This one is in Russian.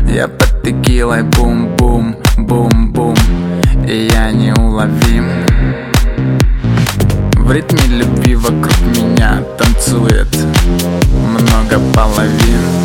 Я под текилой бум-бум, бум-бум, и я неуловим. В ритме любви вокруг меня танцует много половин.